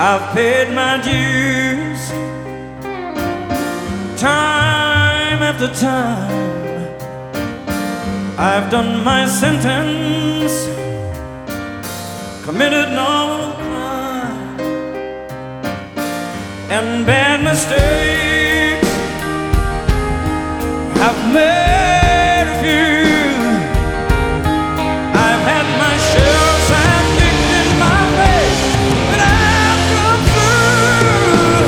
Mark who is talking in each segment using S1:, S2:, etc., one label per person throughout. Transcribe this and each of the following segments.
S1: I've paid my dues time after time. I've done my sentence, committed no crime, and bad mistakes I've made a few. I've had my share of sand kicked in my face, but I've come through.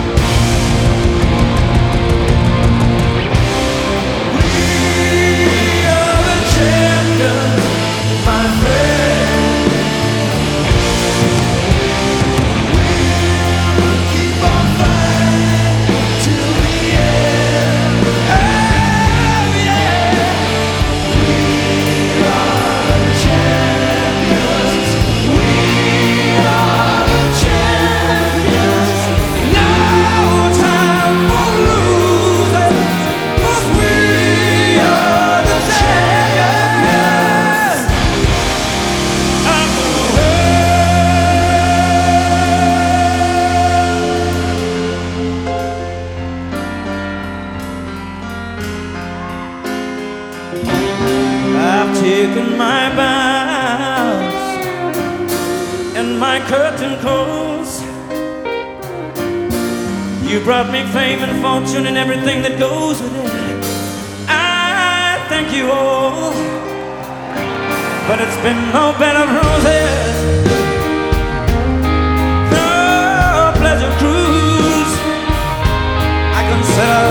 S1: We are the champions, my friend. We'll keep on fighting till the end. Oh yeah. We are the champions. We are the champions. No time for losing, 'cause we are the champions of the world. I've taken my bows and my curtain calls. You brought me fame and fortune and everything that goes with it. I thank you all, but it's been no bed of roses, no pleasure cruise. I consider